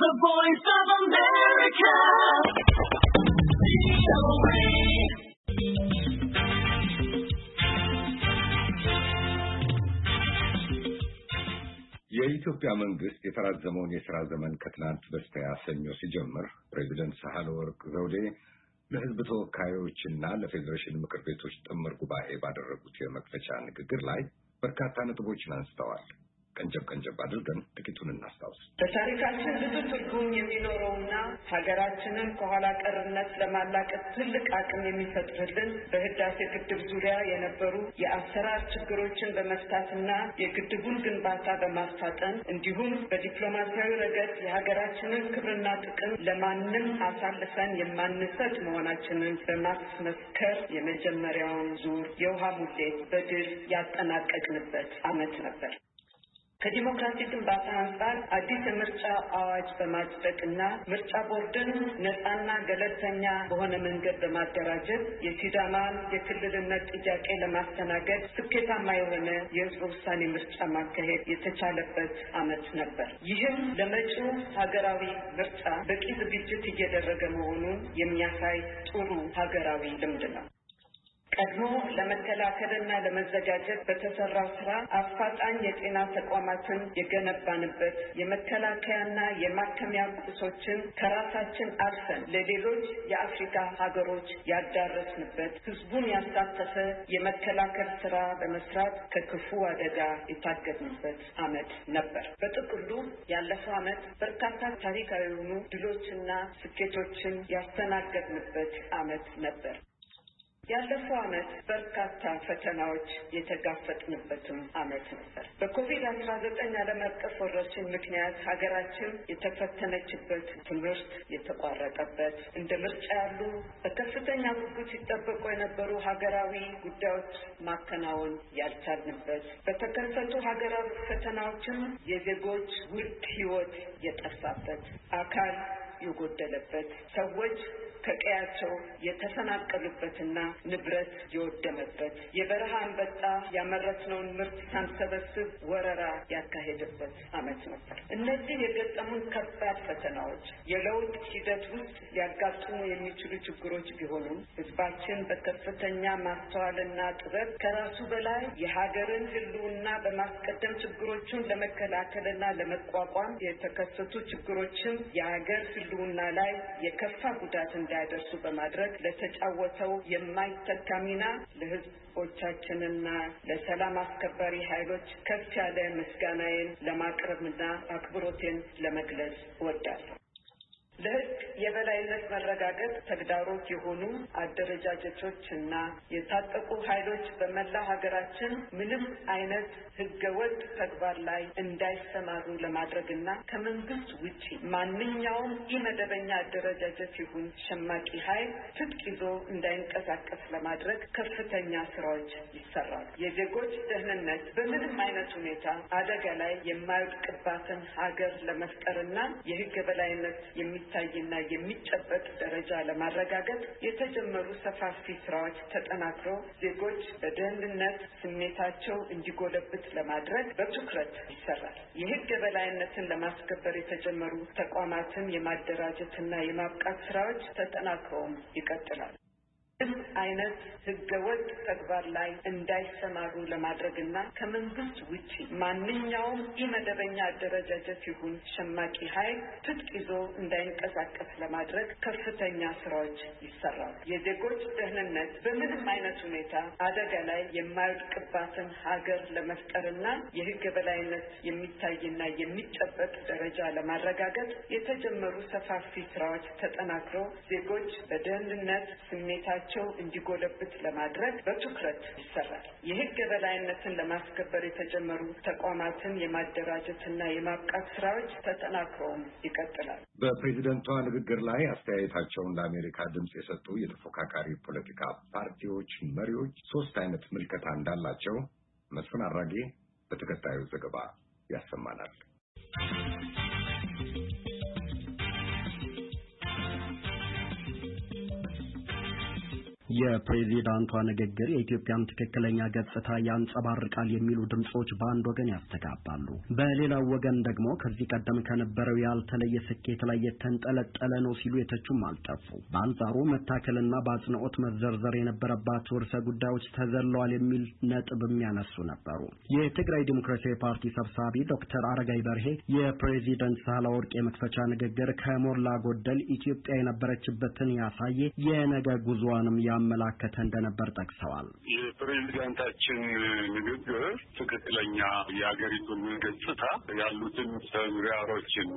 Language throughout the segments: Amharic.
The Voice of America. የኢትዮጵያ መንግስት የተራዘመውን የሥራ ዘመን ከትናንት በስቲያ ሰኞ ሲጀምር ፕሬዝዳንት ሳህለወርቅ ዘውዴ ለሕዝብ ተወካዮችና ለፌዴሬሽን ምክር ቤቶች ጥምር ጉባኤ ባደረጉት የመክፈቻ ንግግር ላይ በርካታ ነጥቦችን አንስተዋል። ቀንጨብ አድርገን ጥቂቱን እናስታውስ። በታሪካችን ብዙ ትርጉም የሚኖረውና ሀገራችንን ከኋላ ቀርነት ለማላቀቅ ትልቅ አቅም የሚፈጥርልን በህዳሴ ግድብ ዙሪያ የነበሩ የአሰራር ችግሮችን በመፍታትና የግድቡን ግንባታ በማፋጠን እንዲሁም በዲፕሎማሲያዊ ረገድ የሀገራችንን ክብርና ጥቅም ለማንም አሳልፈን የማንሰጥ መሆናችንን በማስመስከር የመጀመሪያውን ዙር የውሃ ሙሌት በድል ያጠናቀቅንበት ዓመት ነበር። ከዲሞክራሲ ግንባታ አንጻር አዲስ የምርጫ አዋጅ በማጽደቅና ምርጫ ቦርድን ነፃና ገለልተኛ በሆነ መንገድ በማደራጀት የሲዳማን የክልልነት ጥያቄ ለማስተናገድ ስኬታማ የሆነ የህዝብ ውሳኔ ምርጫ ማካሄድ የተቻለበት ዓመት ነበር። ይህም ለመጪው ሀገራዊ ምርጫ በቂ ዝግጅት እየደረገ መሆኑን የሚያሳይ ጥሩ ሀገራዊ ልምድ ነው። ቀድሞ ለመከላከልና ለመዘጋጀት በተሰራው ስራ አፋጣኝ የጤና ተቋማትን የገነባንበት የመከላከያና የማከሚያ ቁሶችን ከራሳችን አልፈን ለሌሎች የአፍሪካ ሀገሮች ያዳረስንበት ህዝቡን ያሳተፈ የመከላከል ስራ በመስራት ከክፉ አደጋ የታገድንበት ዓመት ነበር። በጥቅሉ ያለፈው ዓመት በርካታ ታሪካዊ የሆኑ ድሎችና ስኬቶችን ያስተናገድንበት ዓመት ነበር። ያለፈው ዓመት በርካታ ፈተናዎች የተጋፈጥንበትም ዓመት ነበር። በኮቪድ-19 ዓለም አቀፍ ወረርሽኝ ምክንያት ሀገራችን የተፈተነችበት፣ ትምህርት የተቋረጠበት፣ እንደ ምርጫ ያሉ በከፍተኛ ጉጉት ሲጠበቁ የነበሩ ሀገራዊ ጉዳዮች ማከናወን ያልቻልንበት፣ በተከሰቱ ሀገራዊ ፈተናዎችም የዜጎች ውድ ሕይወት የጠፋበት፣ አካል የጎደለበት፣ ሰዎች ከቀያቸው የተፈናቀሉበትና ንብረት የወደመበት፣ የበረሃ አንበጣ ያመረትነውን ምርት ሳንሰበስብ ወረራ ያካሄደበት ዓመት ነበር። እነዚህ የገጠሙን ከባድ ፈተናዎች የለውጥ ሂደት ውስጥ ሊያጋጥሙ የሚችሉ ችግሮች ቢሆኑም ህዝባችን በከፍተኛ ማስተዋልና ጥበብ ከራሱ በላይ የሀገርን ህልውና በማስቀደም ችግሮቹን ለመከላከልና ለመቋቋም የተከሰቱ ችግሮችን የሀገር ህልውና ላይ የከፋ ጉዳት እንዳይደርሱ በማድረግ ለተጫወተው የማይተካ ሚና ለህዝቦቻችንና ለሰላም አስከባሪ ኃይሎች ከፍ ያለ ምስጋናዬን ለማቅረብና አክብሮቴን ለመግለጽ እወዳለሁ። ለህግ የበላይነት መረጋገጥ ተግዳሮት የሆኑ አደረጃጀቶችና የታጠቁ ኃይሎች በመላ ሀገራችን ምንም አይነት ህገወጥ ተግባር ላይ እንዳይሰማሩ ለማድረግና ከመንግስት ውጪ ማንኛውም ኢመደበኛ አደረጃጀት ይሁን ሸማቂ ኃይል ትጥቅ ይዞ እንዳይንቀሳቀስ ለማድረግ ከፍተኛ ስራዎች ይሰራሉ። የዜጎች ደህንነት በምንም አይነት ሁኔታ አደጋ ላይ የማይወድቅባትን ሀገር ለመፍጠርና የህግ የበላይነት የሚታይና የሚጨበጥ ደረጃ ለማረጋገጥ የተጀመሩ ሰፋፊ ስራዎች ተጠናክረው ዜጎች በደህንነት ስሜታቸው እንዲጎለብት ለማድረግ በትኩረት ይሰራል። የህግ የበላይነትን ለማስከበር የተጀመሩ ተቋማትን የማደራጀትና የማብቃት ስራዎች ተጠናክረውም ይቀጥላል። ምንም አይነት ህገወጥ ተግባር ላይ እንዳይሰማሩ ለማድረግና ከመንግስት ውጪ ማንኛውም ኢመደበኛ አደረጃጀት ይሁን ሸማቂ ኃይል ትጥቅ ይዞ እንዳይንቀሳቀስ ለማድረግ ከፍተኛ ስራዎች ይሰራሉ። የዜጎች ደህንነት በምንም አይነት ሁኔታ አደጋ ላይ የማይወድቅባትን ሀገር ለመፍጠርና የህግ የበላይነት የሚታይና የሚጨበጥ ደረጃ ለማረጋገጥ የተጀመሩ ሰፋፊ ስራዎች ተጠናክረው ዜጎች በደህንነት ስሜታቸው እንዲጎለብት ለማድረግ በትኩረት ይሰራል። የህግ የበላይነትን ለማስከበር የተጀመሩ ተቋማትን የማደራጀትና የማብቃት ስራዎች ተጠናክረውም ይቀጥላል። በፕሬዝዳንቷ ንግግር ላይ አስተያየታቸውን ለአሜሪካ ድምጽ የሰጡ የተፎካካሪ ፖለቲካ ፓርቲዎች መሪዎች ሶስት አይነት ምልከታ እንዳላቸው መስፍን አራጌ በተከታዩ ዘገባ ያሰማናል። የፕሬዚዳንቷ ንግግር የኢትዮጵያን ትክክለኛ ገጽታ ያንጸባርቃል የሚሉ ድምጾች በአንድ ወገን ያስተጋባሉ። በሌላው ወገን ደግሞ ከዚህ ቀደም ከነበረው ያልተለየ ስኬት ላይ የተንጠለጠለ ነው ሲሉ የተቹም አልጠፉ። በአንጻሩ መታከልና በአጽንኦት መዘርዘር የነበረባቸው ርዕሰ ጉዳዮች ተዘለዋል የሚል ነጥብ የሚያነሱ ነበሩ። የትግራይ ዲሞክራሲያዊ ፓርቲ ሰብሳቢ ዶክተር አረጋይ በርሄ የፕሬዚዳንት ሳህለወርቅ የመክፈቻ ንግግር ከሞላ ጎደል ኢትዮጵያ የነበረችበትን ያሳየ የነገ ጉዞዋንም ያመላከተ እንደነበር ጠቅሰዋል። የፕሬዚዳንታችን ንግግር ትክክለኛ የሀገሪቱን ገጽታ ያሉትን ተግዳሮችና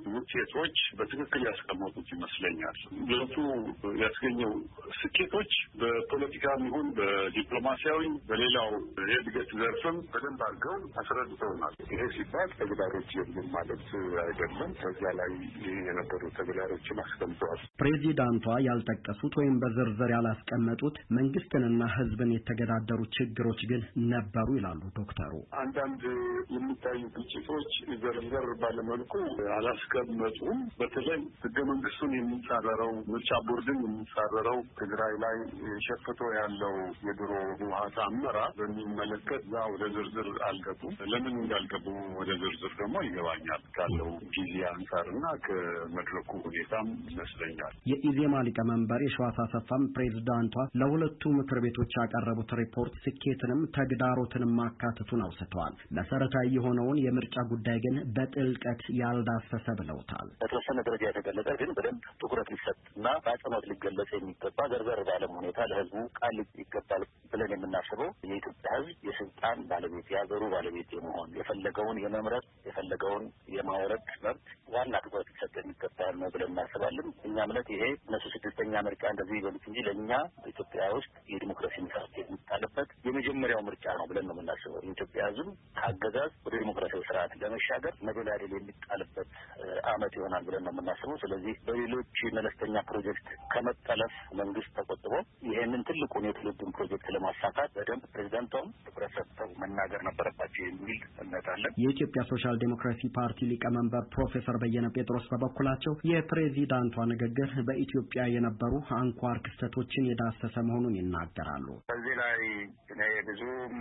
ውጤቶች በትክክል ያስቀመጡት ይመስለኛል። ለቱ ያስገኘው ስኬቶች በፖለቲካም ይሁን በዲፕሎማሲያዊ በሌላው የእድገት ዘርፍም በደንብ አድርገው አስረድተውናል። ይሄ ሲባል ተግዳሮች የሉም ማለት አይደለም። ከዚያ ላይ የነበሩ ተግዳሮችን አስቀምጠዋል። ፕሬዚዳንቷ ያልጠቀሱት ወይም በዝርዝር ያላስቀመጡት መንግስትንና ህዝብን የተገዳደሩ ችግሮች ግን ነበሩ ይላሉ ዶክተሩ። አንዳንድ የሚታዩ ግጭቶች ዘርዘር ባለመልኩ አላስቀመጡም። በተለይ ህገ መንግስቱን የሚጻረረው ምርጫ ቦርድን የሚጻረረው ትግራይ ላይ ሸፍቶ ያለው የድሮ ህወሓት አመራር በሚመለከት ዛ ወደ ዝርዝር አልገቡም። ለምን እንዳልገቡ ወደ ዝርዝር ደግሞ ይገባኛል ካለው ጊዜ አንጻርና ከመድረኩ ሁኔታም ይመስለኛል። የኢዜማ ሊቀመንበር የሸዋስ አሰፋም ፕሬዝዳንቷ ለሁለቱ ምክር ቤቶች ያቀረቡት ሪፖርት ስኬትንም ተግዳሮትንም ማካተቱን አውስተዋል። መሰረታዊ የሆነውን የምርጫ ጉዳይ ግን በጥልቀት ያልዳሰሰ ብለውታል። በተወሰነ ደረጃ የተገለጸ ግን በደንብ ትኩረት ሊሰጥና በአጽንኦት ሊገለጽ የሚገባ ዘርዘር ባለም ሁኔታ ለህዝቡ ቃል ይገባል ብለን የምናስበው የኢትዮጵያ ህዝብ የስልጣን ባለቤት የሀገሩ ባለቤት የመሆን የፈለገውን የመምረጥ የፈለገውን የማውረድ መብት ዋና ትኩረት ሊሰጥ የሚገባል ነው ብለን እናስባለን። እኛ እምነት ይሄ እነሱ ስድስተኛ ምርጫ እንደዚህ ይበሉት እንጂ ለእኛ ኢትዮጵያ ውስጥ የዲሞክራሲ መሰረት የሚጣልበት የመጀመሪያው ምርጫ ነው ብለን ነው የምናስበው። የኢትዮጵያ ህዝብ ከአገዛዝ ወደ ዲሞክራሲያዊ ስርዓት ለመሻገር መደላደል የሚጣልበት አመት ይሆናል ብለን ነው የምናስበው። ስለዚህ በሌሎች መለስተኛ ፕሮጀክት ከመጠለፍ መንግስት ተቆጥቦ ይሄንን ትልቁን የትውልዱን ፕሮጀክት ለማሳካት በደንብ ፕሬዚዳንቷም ትኩረት ሰጥተው መናገር ነበረባቸው የሚል እምነት አለን። የኢትዮጵያ ሶሻል ዴሞክራሲ ፓርቲ ሊቀመንበር ፕሮፌሰር በየነ ጴጥሮስ በበኩላቸው የፕሬዚዳንቷ ንግግር በኢትዮጵያ የነበሩ አንኳር ክስተቶችን የዳሰሰ መሆኑን ይናገራሉ። በዚህ ላይ እኔ ብዙም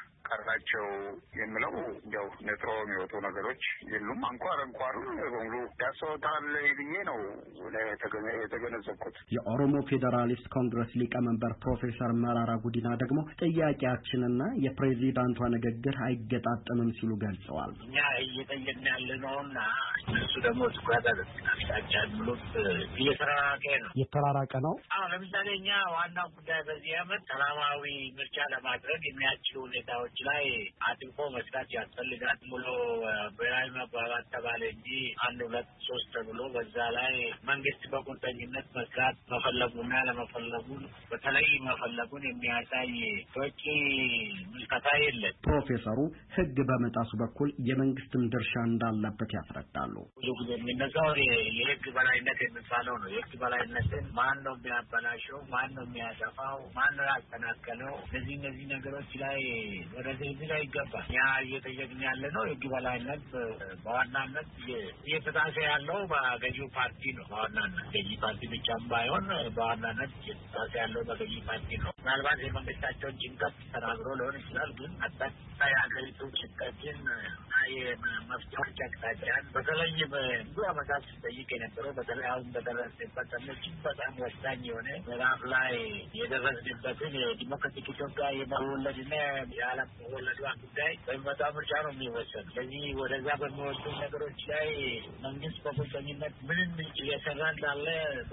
ቀርናቸው የምለው ያው ነጥሮ የሚወጡ ነገሮች የሉም። አንኳር በሙሉ ዳሰውታል ብዬ ነው የተገነዘብኩት። የኦሮሞ ፌዴራሊስት ኮንግረስ ሊቀመንበር ፕሮፌሰር መራራ ጉዲና ደግሞ ጥያቄያችንና የፕሬዚዳንቷ ንግግር አይገጣጠምም ሲሉ ገልጸዋል። እኛ እየጠየቅን ያለነውና እነሱ ደግሞ ትኩረት አቅጣጫ ብሎት እየተራራቀ ነው። የተራራቀ ነው። ለምሳሌ እኛ ዋናው ጉዳይ በዚህ ዓመት ሰላማዊ ምርጫ ለማድረግ የሚያስችሉ ሁኔታዎች ላይ አጥብቆ መስራት ያስፈልጋል ብሎ ብሔራዊ መግባባት ተባለ እንጂ 1 2 3 ተብሎ በዛ ላይ መንግስት በቁርጠኝነት መስራት መፈለጉና ለመፈለጉን በተለይ መፈለጉን የሚያሳይ በቂ ምልከታ የለም። ፕሮፌሰሩ ህግ በመጣሱ በኩል የመንግስትም ድርሻ እንዳለበት ያስረዳሉ። ብዙ ጊዜ የሚነሳው የህግ በላይነት የሚባለው ነው። የህግ በላይነትን ማን ነው የሚያበላሸው? ማን ነው የሚያጠፋው? ማን ነው ያስተናከለው? እነዚህ ነገሮች ላይ ወደዚህ ላይ ይገባል። ያ እየጠየቅን ያለ ነው የህግ በላይነት በዋናነት እየተጣሰ ያለው በገዢው ፓርቲ ነው። በዋናነት ገዢ ፓርቲ ብቻም ባይሆን በዋናነት እየተጣሰ ያለው በገዢ ፓርቲ ነው። ምናልባት የመንግስታቸውን ጭንቀት ተናግሮ ሊሆን ይችላል። ግን አጠቃላይ የሀገሪቱ ጭንቀትን የመፍትሄዎች አቅጣጫን በተለይ ብዙ ዓመታት ሲጠይቅ የነበረው በተለይ አሁን በደረስንበት እጅግ በጣም ወሳኝ የሆነ ምዕራፍ ላይ የደረስንበትን የዲሞክራቲክ ኢትዮጵያ የመወለድና ያለመወለዷ ጉዳይ በሚመጣ ምርጫ ነው የሚወሰኑ። ስለዚህ ወደዛ በሚወስዱ ነገሮች ላይ መንግስት በቁርጠኝነት ምንም እየሰራ እንዳለ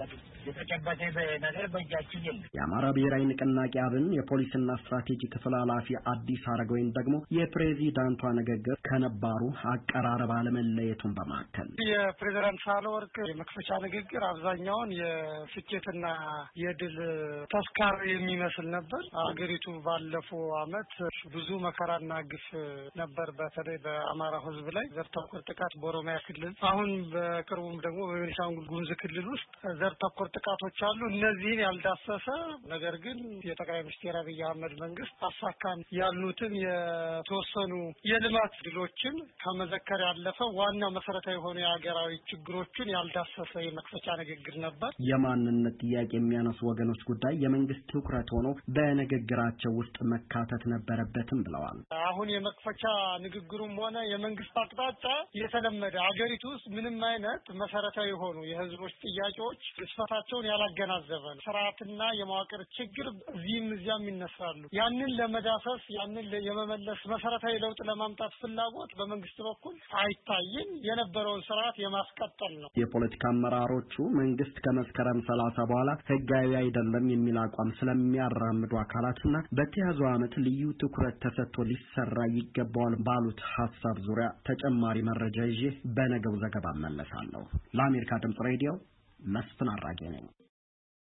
የተጨበጠ ነገር በእጃችን የለም። የአማራ ብሔራዊ ንቅናቄ አብን የፖሊስና ስትራቴጂ ክፍል ኃላፊ አዲስ አረጋዊን ደግሞ የፕሬዚዳንቷ ንግግር ከነባሩ አቀራረብ አለመለየቱን በማከል የፕሬዚዳንት ሳህለወርቅ የመክፈቻ ንግግር አብዛኛውን የስኬትና የድል ተስካር የሚመስል ነበር። አገሪቱ ባለፈው አመት ብዙ መከራና ግፍ ነበር፣ በተለይ በአማራ ህዝብ ላይ ዘር ተኮር ጥቃት በኦሮሚያ ክልል፣ አሁን በቅርቡም ደግሞ በቤኒሻንጉል ጉሙዝ ክልል ውስጥ ዘር ተኮር ጥቃቶች አሉ። እነዚህን ያልዳሰሰ ነገር ግን የጠቅላይ ሚኒስትር አብይ አህመድ መንግስት አሳካን ያሉትን የተወሰኑ የልማት ድሎችን ከመዘከር ያለፈ ዋና መሰረታዊ የሆኑ የሀገራዊ ችግሮችን ያልዳሰሰ የመክፈቻ ንግግር ነበር። የማንነት ጥያቄ የሚያነሱ ወገኖች ጉዳይ የመንግስት ትኩረት ሆኖ በንግግራቸው ውስጥ መካተት ነበረበትም ብለዋል። አሁን የመክፈቻ ንግግሩም ሆነ የመንግስት አቅጣጫ የተለመደ ሀገሪቱ ውስጥ ምንም አይነት መሰረታዊ የሆኑ የህዝቦች ጥያቄዎች ግዝፈታቸውን ያላገናዘበ ነው። ስርዓትና የመዋቅር ችግር እዚህም እዚያም ይነሳሉ። ያንን ለመዳሰስ ያንን የመመለስ መሰረታዊ ለውጥ ለማምጣት ፍላጎት በመንግስት በኩል አይታይም። የነበረውን ስርዓት የማስቀጠል ነው። የፖለቲካ አመራሮቹ መንግስት ከመስከረም 30 በኋላ ህጋዊ አይደለም የሚል አቋም ስለሚያራምዱ አካላትና በተያዘው ዓመት ልዩ ትኩረት ተሰጥቶ ሊሰራ ይገባዋል ባሉት ሐሳብ ዙሪያ ተጨማሪ መረጃ ይዤ በነገው ዘገባ መለሳለሁ። ለአሜሪካ ድምጽ ሬዲዮ መስፍን አራጌ ነኝ።